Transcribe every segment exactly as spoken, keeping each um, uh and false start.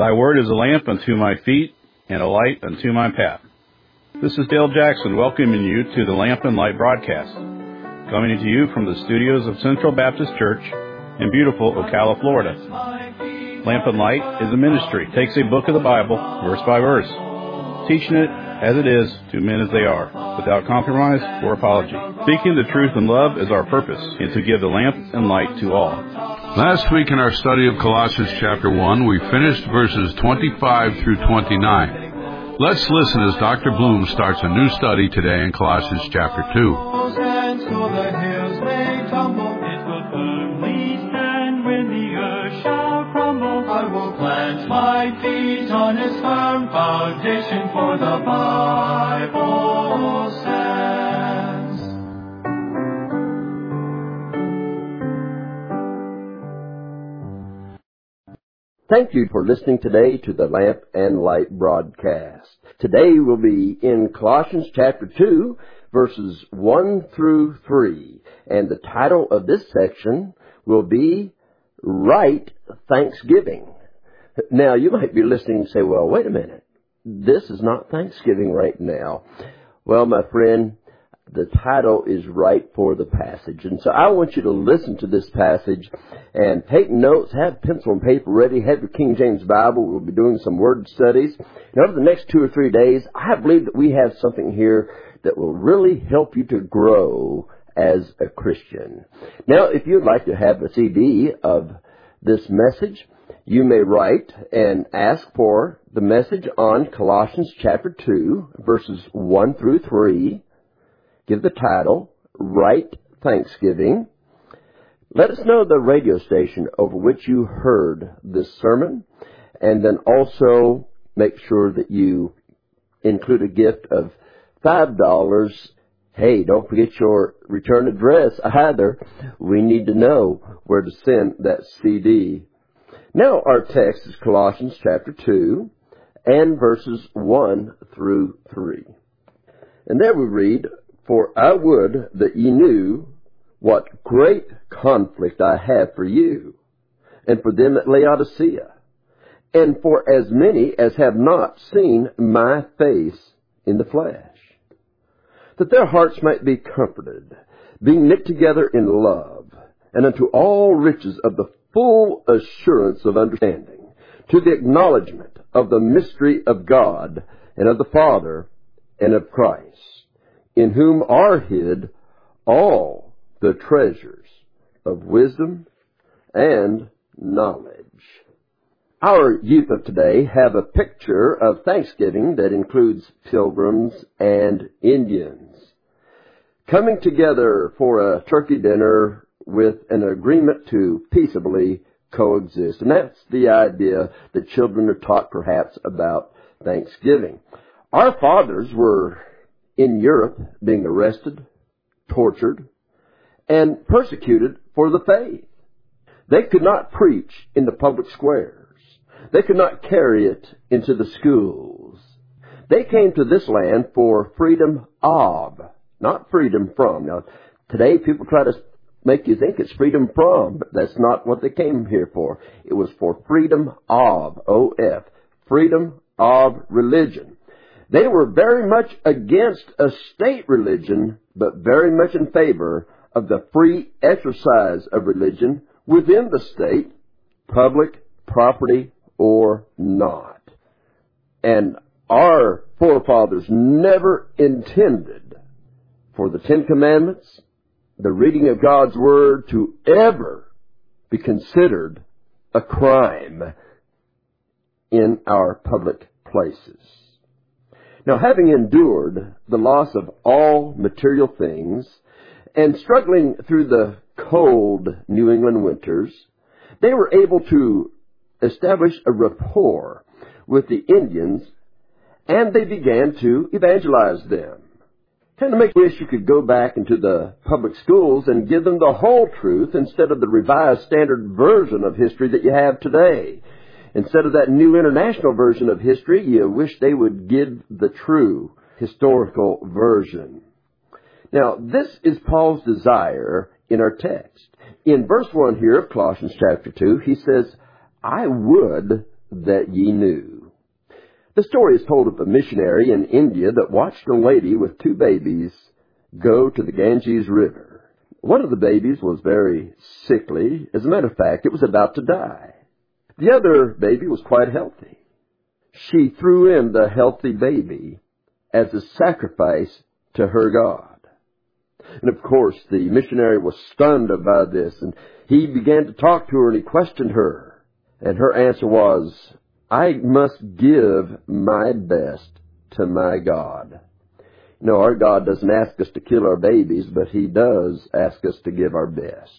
Thy word is a lamp unto my feet and a light unto my path. This is Dale Jackson welcoming you to the Lamp and Light broadcast, coming to you from the studios of Central Baptist Church in beautiful Ocala, Florida. Lamp and Light is a ministry, takes a book of the Bible, verse by verse, teaching it as it is to men as they are, without compromise or apology. Speaking the truth in love is our purpose, and to give the lamp and light to all. Last week in our study of Colossians chapter one, we finished verses twenty-five through twenty-nine. Let's listen as Doctor Bloom starts a new study today in Colossians chapter two. I will plant my feet on its firm foundation, for the Bible says. Thank you for listening today to the Lamp and Light broadcast. Today we'll be in Colossians chapter two, verses one through three. And the title of this section will be Right Thanksgiving. Now, you might be listening and say, well, wait a minute. This is not Thanksgiving right now. Well, my friend, the title is right for the passage. And so I want you to listen to this passage and take notes, have pencil and paper ready, have your King James Bible. We'll be doing some word studies. And over the next two or three days, I believe that we have something here that will really help you to grow as a Christian. Now, if you'd like to have a C D of this message, you may write and ask for the message on Colossians chapter two, verses one through three. Give the title, Right Thanksgiving. Let us know the radio station over which you heard this sermon, and then also make sure that you include a gift of five dollars. Hey, don't forget your return address either. We need to know where to send that C D. Now our text is Colossians chapter two and verses one through three. And there we read, For I would that ye knew what great conflict I have for you, and for them at Laodicea, and for as many as have not seen my face in the flesh, that their hearts might be comforted, being knit together in love, and unto all riches of the full assurance of understanding, to the acknowledgement of the mystery of God, and of the Father, and of Christ, in whom are hid all the treasures of wisdom and knowledge. Our youth of today have a picture of Thanksgiving that includes pilgrims and Indians coming together for a turkey dinner with an agreement to peaceably coexist. And that's the idea that children are taught perhaps about Thanksgiving. Our fathers were in Europe being arrested, tortured, and persecuted for the faith. They could not preach in the public squares. They could not carry it into the schools. They came to this land for freedom of, not freedom from. Now, today people try to make you think it's freedom from, but that's not what they came here for. It was for freedom of, O F, freedom of religion. They were very much against a state religion, but very much in favor of the free exercise of religion within the state, public property or not. And our forefathers never intended for the Ten Commandments, the reading of God's Word, to ever be considered a crime in our public places. Now, having endured the loss of all material things and struggling through the cold New England winters, they were able to establish a rapport with the Indians, and they began to evangelize them. Kind of make you wish you could go back into the public schools and give them the whole truth instead of the revised standard version of history that you have today. Instead of that new international version of history, you wish they would give the true historical version. Now, this is Paul's desire in our text. In verse one here of Colossians chapter two, he says, I would that ye knew. The story is told of a missionary in India that watched a lady with two babies go to the Ganges River. One of the babies was very sickly. As a matter of fact, it was about to die. The other baby was quite healthy. She threw in the healthy baby as a sacrifice to her God. And of course, the missionary was stunned by this, and he began to talk to her, and he questioned her. And her answer was, I must give my best to my God. No, our God doesn't ask us to kill our babies, but He does ask us to give our best.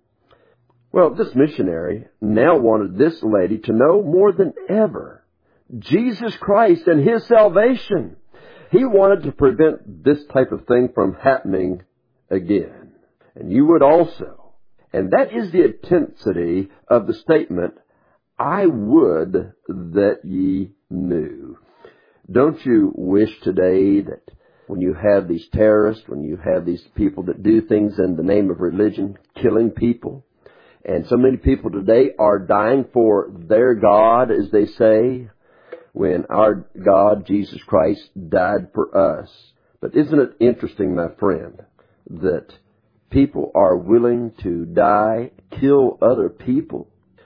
Well, this missionary now wanted this lady to know more than ever Jesus Christ and His salvation. He wanted to prevent this type of thing from happening again. And you would also. And that is the intensity of the statement, I would that ye knew. Don't you wish today that when you have these terrorists, when you have these people that do things in the name of religion, killing people, and so many people today are dying for their God, as they say, when our God, Jesus Christ, died for us. But isn't it interesting, my friend, that people are willing to die, kill other people,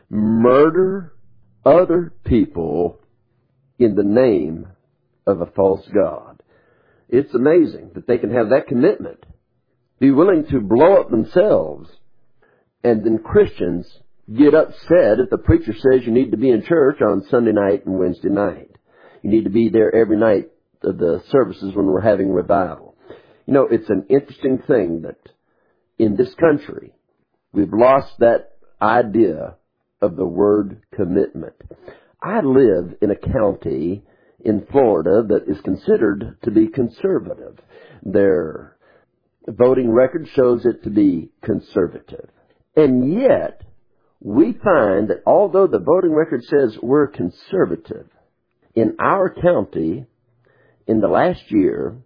murder other people in the name of a false God? It's amazing that they can have that commitment, be willing to blow up themselves, and then Christians get upset if the preacher says you need to be in church on Sunday night and Wednesday night. You need to be there every night of the services when we're having revival. You know, it's an interesting thing that in this country, we've lost that idea of the word commitment. I live in a county in Florida that is considered to be conservative. Their voting record shows it to be conservative. And yet, we find that although the voting record says we're conservative, in our county, in the last year,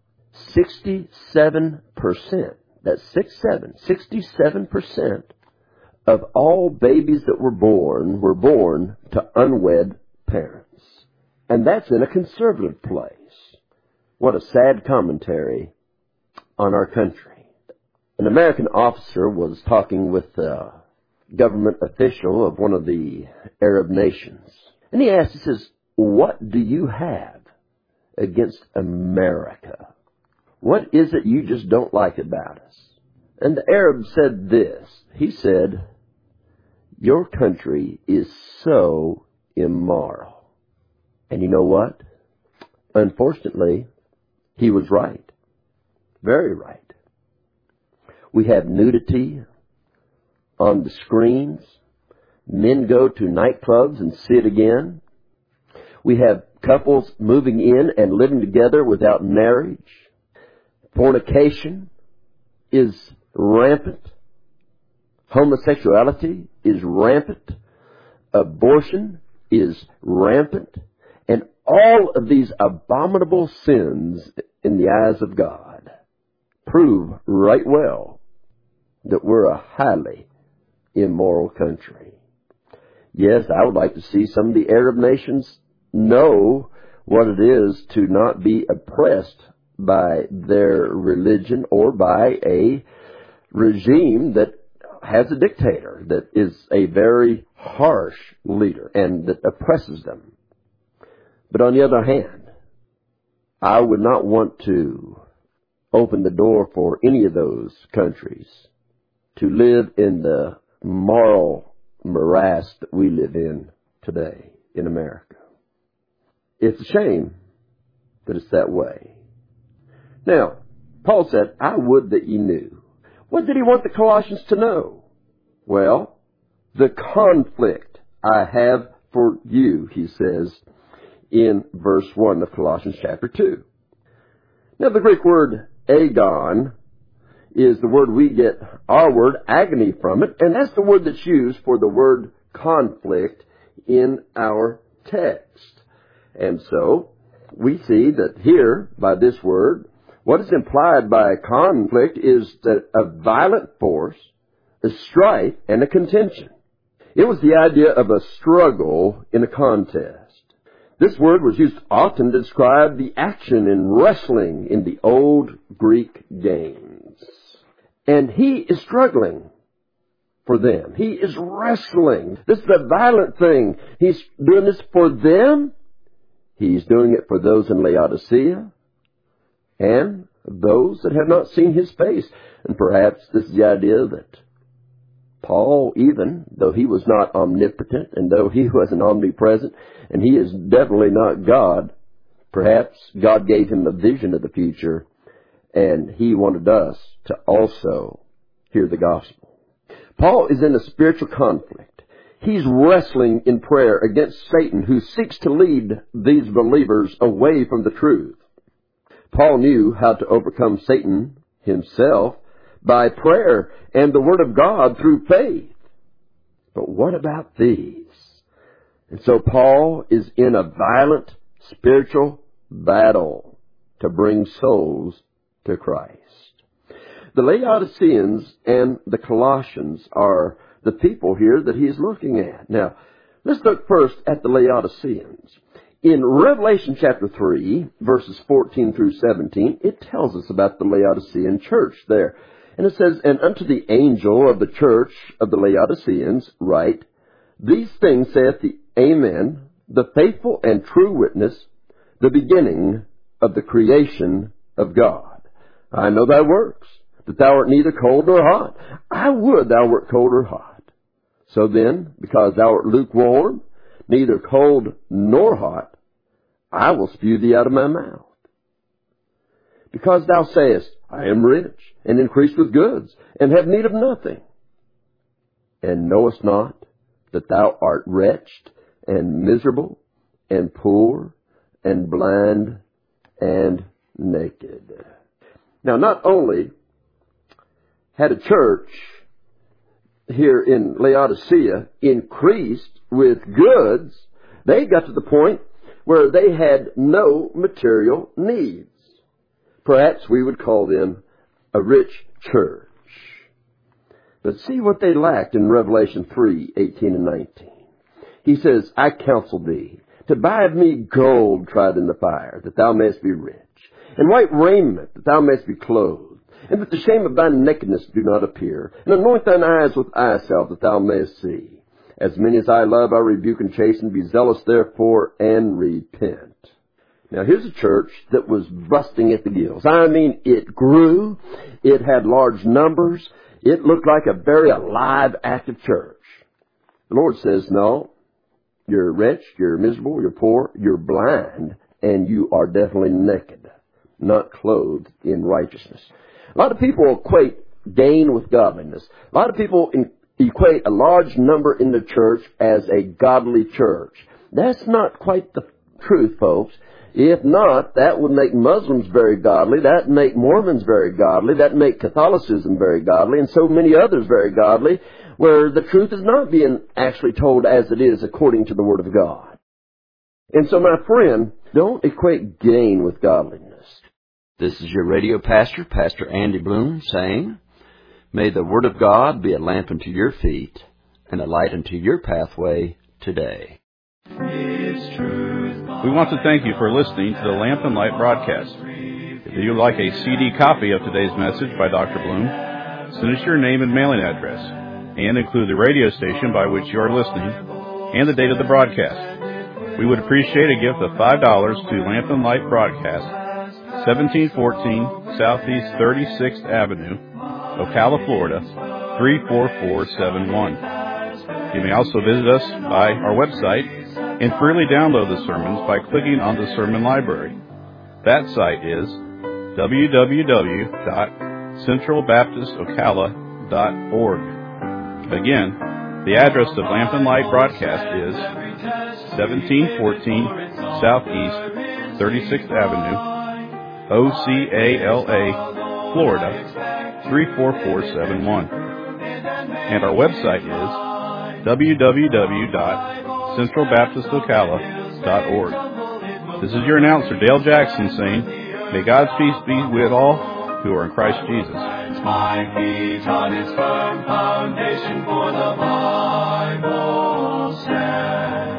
sixty-seven percent, that's six seven, sixty-seven percent of all babies that were born were born to unwed parents. And that's in a conservative place. What a sad commentary on our country. An American officer was talking with a government official of one of the Arab nations. And he asked, he says, what do you have against America? What is it you just don't like about us? And the Arab said this. He said, your country is so immoral. And you know what? Unfortunately, he was right. Very right. We have nudity on the screens. Men go to nightclubs and sit again. We have couples moving in and living together without marriage. Fornication is rampant. Homosexuality is rampant. Abortion is rampant. And all of these abominable sins in the eyes of God prove right well that we're a highly immoral country. Yes, I would like to see some of the Arab nations know what it is to not be oppressed by their religion or by a regime that has a dictator that is a very harsh leader and that oppresses them. But on the other hand, I would not want to open the door for any of those countries to live in the moral morass that we live in today in America. It's a shame that it's that way. Now, Paul said, I would that ye knew. What did he want the Colossians to know? Well, the conflict I have for you, he says, in verse one of Colossians chapter two. Now, the Greek word agon is the word we get our word agony from it, and that's the word that's used for the word conflict in our text. And so, we see that here, by this word, what is implied by conflict is that a violent force, a strife, and a contention. It was the idea of a struggle in a contest. This word was used often to describe the action in wrestling in the old Greek games. And he is struggling for them. He is wrestling. This is a violent thing. He's doing this for them. He's doing it for those in Laodicea and those that have not seen his face. And perhaps this is the idea that Paul, even though he was not omnipotent and though he wasn't omnipresent, and he is definitely not God, perhaps God gave him a vision of the future, and he wanted us to also hear the gospel. Paul is in a spiritual conflict. He's wrestling in prayer against Satan, who seeks to lead these believers away from the truth. Paul knew how to overcome Satan himself by prayer and the Word of God through faith. But what about these? And so Paul is in a violent spiritual battle to bring souls to Christ. The Laodiceans and the Colossians are the people here that he is looking at. Now, let's look first at the Laodiceans. In Revelation chapter three, verses fourteen through seventeen, it tells us about the Laodicean church there. And it says, "And unto the angel of the church of the Laodiceans write, These things saith the Amen, the faithful and true witness, the beginning of the creation of God. I know thy works, that thou art neither cold nor hot. I would thou wert cold or hot. So then, because thou art lukewarm, neither cold nor hot, I will spew thee out of my mouth. Because thou sayest, I am rich, and increased with goods, and have need of nothing, and knowest not that thou art wretched, and miserable, and poor, and blind, and naked." Now, not only had a church here in Laodicea increased with goods, they got to the point where they had no material needs. Perhaps we would call them a rich church. But see what they lacked in Revelation three, eighteen and nineteen. He says, "I counsel thee to buy of me gold tried in the fire, that thou mayest be rich, and white raiment, that thou mayest be clothed, and that the shame of thy nakedness do not appear, and anoint thine eyes with eye salve, that thou mayest see. As many as I love, I rebuke and chasten. Be zealous therefore, and repent." Now, here's a church that was busting at the gills. I mean, it grew. It had large numbers. It looked like a very alive, active church. The Lord says, no, you're rich, you're miserable, you're poor, you're blind, and you are definitely naked, not clothed in righteousness. A lot of people equate gain with godliness. A lot of people in, equate a large number in the church as a godly church. That's not quite the truth, folks. If not, that would make Muslims very godly, that would make Mormons very godly, that would make Catholicism very godly, and so many others very godly, where the truth is not being actually told as it is according to the Word of God. And so, my friend, don't equate gain with godliness. This is your radio pastor, Pastor Andy Bloom, saying, may the Word of God be a lamp unto your feet and a light unto your pathway today. It's truth. We want to thank you for listening to the Lamp and Light broadcast. If you'd like a C D copy of today's message by Doctor Bloom, send us your name and mailing address, and include the radio station by which you are listening and the date of the broadcast. We would appreciate a gift of five dollars to Lamp and Light Broadcast, seventeen fourteen Southeast thirty-sixth Avenue, Ocala, Florida, three four four seven one. You may also visit us by our website and freely download the sermons by clicking on the Sermon Library. That site is w w w dot central baptist ocala dot org. Again, the address of Lamp and Light Broadcast is seventeen fourteen Southeast thirty-sixth Avenue, O C A L A, Florida, three four four seven one. And our website is w w w dot central baptist ocala dot org. This is your announcer, Dale Jackson, saying, may God's peace be with all who are in Christ Jesus. plants my feet on its firm foundation, for the Bible says.